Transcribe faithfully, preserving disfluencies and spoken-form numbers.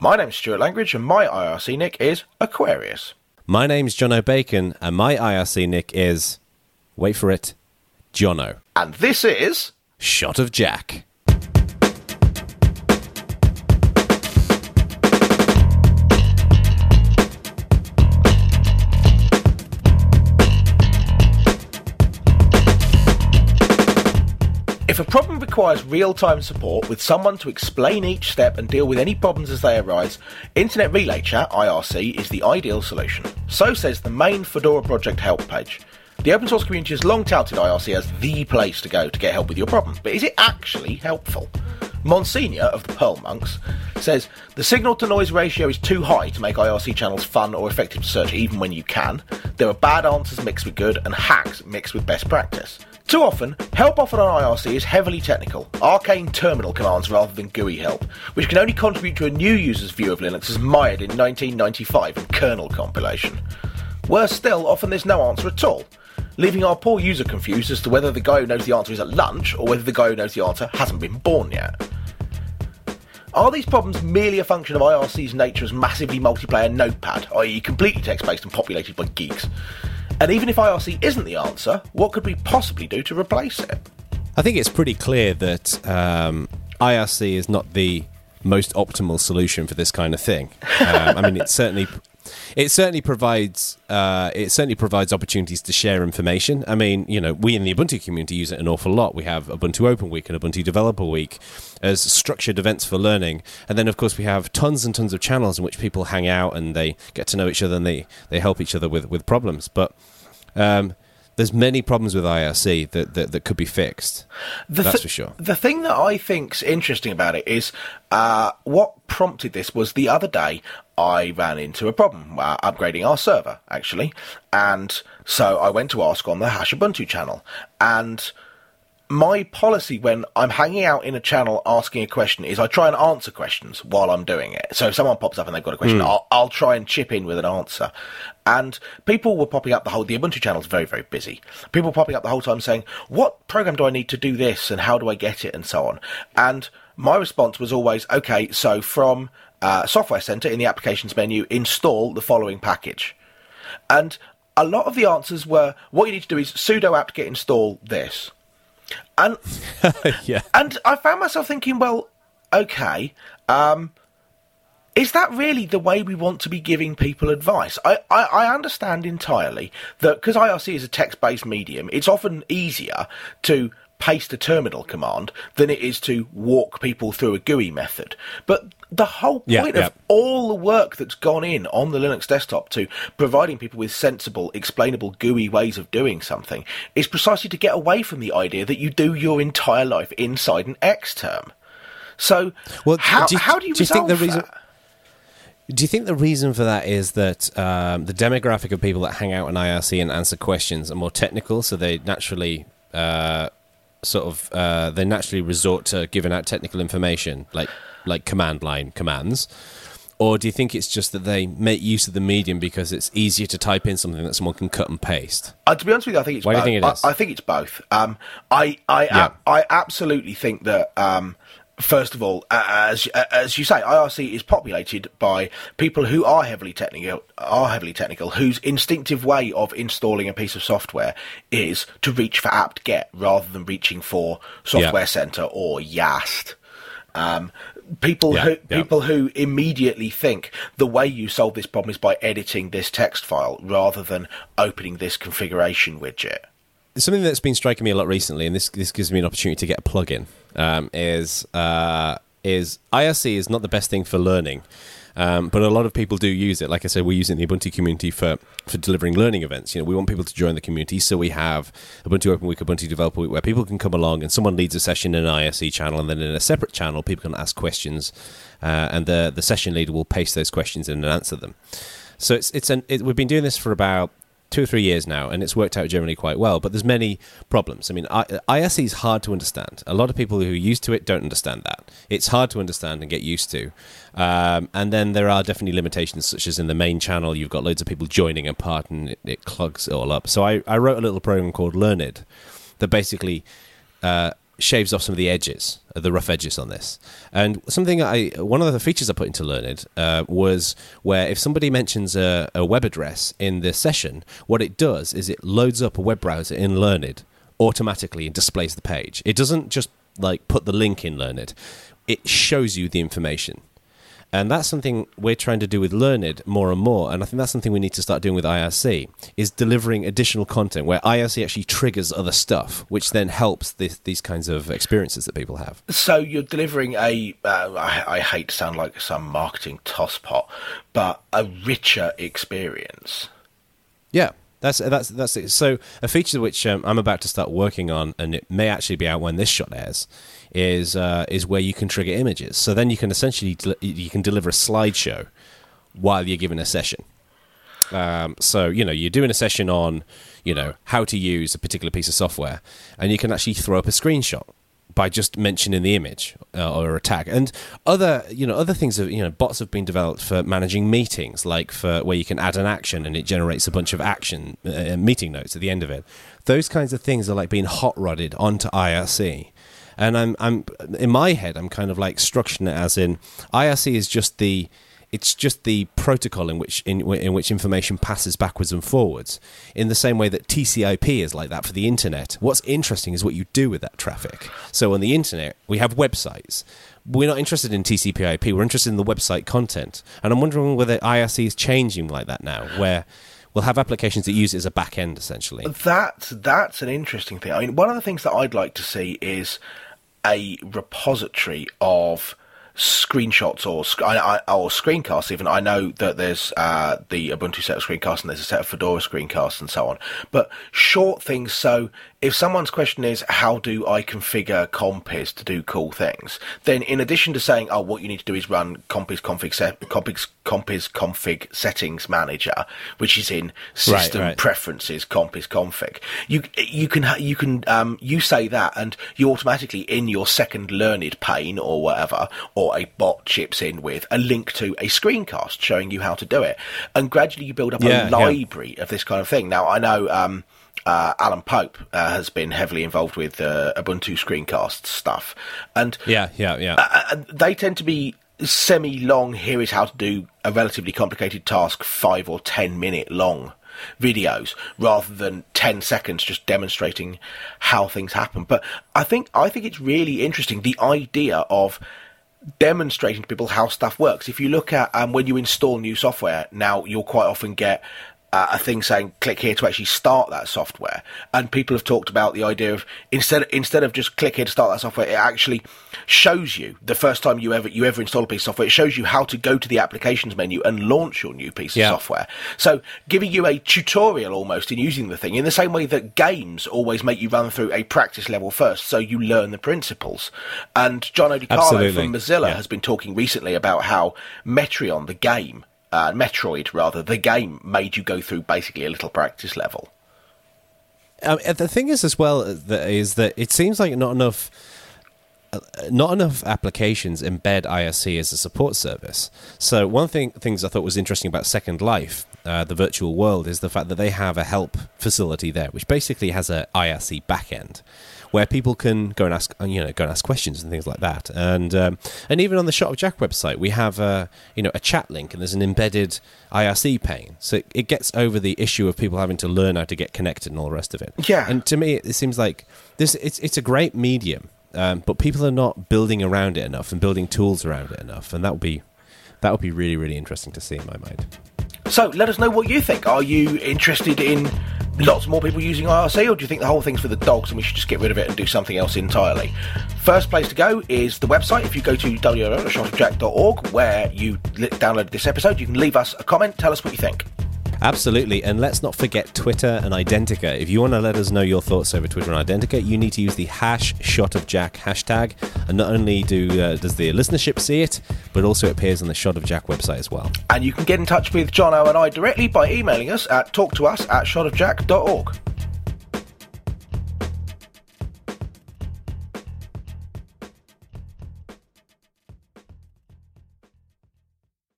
My name's Stuart Langridge, and my I R C nick is Aquarius. My name's John O'Bacon, and my I R C nick is, wait for it, Jono. And this is... Shot of Jack. If a problem requires real-time support with someone to explain each step and deal with any problems as they arise, Internet Relay Chat, I R C, is the ideal solution. So says the main Fedora project help page. The open source community has long touted I R C as the place to go to get help with your problem, but is it actually helpful? Monsignor of the Pearl Monks says, the signal-to-noise ratio is too high to make I R C channels fun or effective to search even when you can. There are bad answers mixed with good and hacks mixed with best practice. Too often, help offered on I R C is heavily technical, arcane terminal commands rather than G U I help, which can only contribute to a new user's view of Linux as mired in nineteen ninety-five and kernel compilation. Worse still, often there's no answer at all, leaving our poor user confused as to whether the guy who knows the answer is at lunch or whether the guy who knows the answer hasn't been born yet. Are these problems merely a function of I R C's nature as massively multiplayer notepad, that is completely text-based and populated by geeks? And even if I R C isn't the answer, what could we possibly do to replace it? I think it's pretty clear that um, I R C is not the most optimal solution for this kind of thing. Um, I mean, it certainly... It certainly provides uh, it certainly provides opportunities to share information. I mean, you know, we in the Ubuntu community use it an awful lot. We have Ubuntu Open Week and Ubuntu Developer Week as structured events for learning. And then, of course, we have tons and tons of channels in which people hang out and they get to know each other and they, they help each other with, with problems. But um, there's many problems with I R C that, that, that could be fixed. The That's th- for sure. The thing that I think's interesting about it is uh, what prompted this was the other day I ran into a problem uh, upgrading our server, actually. And so I went to ask on the Hash Ubuntu channel. And my policy when I'm hanging out in a channel asking a question is I try and answer questions while I'm doing it. So if someone pops up and they've got a question, mm. I'll, I'll try and chip in with an answer. And people were popping up the whole... The Ubuntu channel's very, very busy. People were popping up the whole time saying, what program do I need to do this and how do I get it and so on? And my response was always, okay, so from uh, Software Center in the Applications menu, install the following package. And a lot of the answers were, what you need to do is sudo apt-get install this. And yeah. and I found myself thinking, well, okay, um, is that really the way we want to be giving people advice? I, I, I understand entirely that because I R C is a text-based medium, it's often easier to paste a terminal command than it is to walk people through a G U I method. But the whole point yeah, yeah. of all the work that's gone in on the Linux desktop to providing people with sensible, explainable G U I ways of doing something is precisely to get away from the idea that you do your entire life inside an Xterm. So well, how do you, how do you do you resolve think the reason, that? Do you think the reason for that is that um, the demographic of people that hang out in I R C and answer questions are more technical, so they naturally... Uh, sort of uh, they naturally resort to giving out technical information like like command line commands, or do you think it's just that they make use of the medium because it's easier to type in something that someone can cut and paste? Uh, to be honest with you, I think it's Why both. do you think it is? I, I think it's both. Um, I I, Yeah. a- I absolutely think that. Um, First of all, uh, as uh, as you say, I R C is populated by people who are heavily technical, are heavily technical, whose instinctive way of installing a piece of software is to reach for apt-get rather than reaching for Software Yeah. Center or YAST. Um, people Yeah, who yeah. people who immediately think the way you solve this problem is by editing this text file rather than opening this configuration widget. Something that's been striking me a lot recently, and this this gives me an opportunity to get a plug-in, um, is uh, is I R C is not the best thing for learning, um, but a lot of people do use it. Like I said, we use it in the Ubuntu community for, for delivering learning events. You know, we want people to join the community, so we have Ubuntu Open Week, Ubuntu Developer Week, where people can come along and someone leads a session in an I R C channel, and then in a separate channel, people can ask questions, uh, and the the session leader will paste those questions in and answer them. So it's it's an it, we've been doing this for about two or three years now, and it's worked out generally quite well, but there's many problems. I mean, I, I R C is hard to understand. A lot of people who are used to it don't understand that. It's hard to understand and get used to. Um, and then there are definitely limitations, such as in the main channel, you've got loads of people joining a part, and it, it clogs it all up. So I, I wrote a little program called Learned that basically uh, shaves off some of the edges, the rough edges on this. And something I, one of the features I put into Learned uh, was where if somebody mentions a, a web address in the session, what it does is it loads up a web browser in Learned automatically and displays the page. It doesn't just like put the link in Learned. It shows you the information. And that's something we're trying to do with Learned more and more, and I think that's something we need to start doing with I R C, is delivering additional content where I R C actually triggers other stuff, which then helps this, these kinds of experiences that people have. So you're delivering a, uh, I, I hate to sound like some marketing tosspot, but a richer experience. Yeah. That's that's that's it. So a feature which um, I'm about to start working on, and it may actually be out when this shot airs, is uh, is where you can trigger images. So then you can essentially del- you can deliver a slideshow while you're giving a session. Um, so you know you're doing a session on you know how to use a particular piece of software, and you can actually throw up a screenshot by just mentioning the image uh, or a tag. And other, you know, other things, have, you know, bots have been developed for managing meetings, like for where you can add an action and it generates a bunch of action uh, meeting notes at the end of it. Those kinds of things are like being hot rodded onto I R C. And I'm, I'm in my head, I'm kind of like structuring it as in I R C is just the, it's just the protocol in which in, in which information passes backwards and forwards, in the same way that T C P is like that for the internet. What's interesting is what you do with that traffic. So on the internet, we have websites. We're not interested in T C P I P. We're interested in the website content. And I'm wondering whether I R C is changing like that now, where we'll have applications that use it as a back end, essentially. That's, that's an interesting thing. I mean, one of the things that I'd like to see is a repository of screenshots or or screencasts. Even I know that there's uh, the Ubuntu set of screencasts and there's a set of Fedora screencasts and so on, but short things. So if someone's question is how do I configure Compiz to do cool things, then in addition to saying oh what you need to do is run Compiz config set, Compiz Compiz config settings manager, which is in system right, right. preferences Compiz config, you you can you can um, you say that and you automatically in your second Learned pane or whatever, or a bot chips in with a link to a screencast showing you how to do it, and gradually you build up yeah, a library yeah. of this kind of thing. Now I know um, uh, Alan Pope uh, has been heavily involved with uh, Ubuntu screencast stuff, and yeah, yeah, yeah, uh, they tend to be semi-long. Here is how to do a relatively complicated task, five or ten minute long videos rather than ten seconds just demonstrating how things happen. But I think I think it's really interesting, the idea of demonstrating to people how stuff works. If you look at um, when you install new software now, you'll quite often get uh, a thing saying click here to actually start that software, and people have talked about the idea of instead instead of just click here to start that software, it actually shows you the first time you ever you ever install a piece of software, it shows you how to go to the applications menu and launch your new piece yeah. of software. So giving you a tutorial almost in using the thing, in the same way that games always make you run through a practice level first so you learn the principles. And John O'Di from Mozilla yeah. has been talking recently about how Metreon, the game, Uh, Metroid, rather, the game made you go through basically a little practice level. Um, the thing is, as well, that is that it seems like not enough, uh, not enough applications embed I R C as a support service. So one thing, things I thought was interesting about Second Life, uh, the virtual world, is the fact that they have a help facility there, which basically has a I R C backend, where people can go and ask, you know, go and ask questions and things like that. And um, and even on the Shot of Jack website, we have a, you know, a chat link, and there's an embedded I R C pane. So it, it gets over the issue of people having to learn how to get connected and all the rest of it. Yeah. And to me, it seems like this. It's it's a great medium, um, but people are not building around it enough and building tools around it enough. And that would be that would be really really interesting to see in my mind. So let us know what you think. Are you interested in lots more people using I R C, or do you think the whole thing's for the dogs and we should just get rid of it and do something else entirely? First place to go is the website. If you go to w w w dot shot of jack dot org, where you downloaded this episode, you can leave us a comment, tell us what you think. Absolutely, and let's not forget Twitter and Identica. If you want to let us know your thoughts over Twitter and Identica, you need to use the hash Shot of Jack hashtag, and not only do uh, does the listenership see it, but also it appears on the Shot of Jack website as well. And you can get in touch with Jono and I directly by emailing us at talk to us at shot of jack dot org.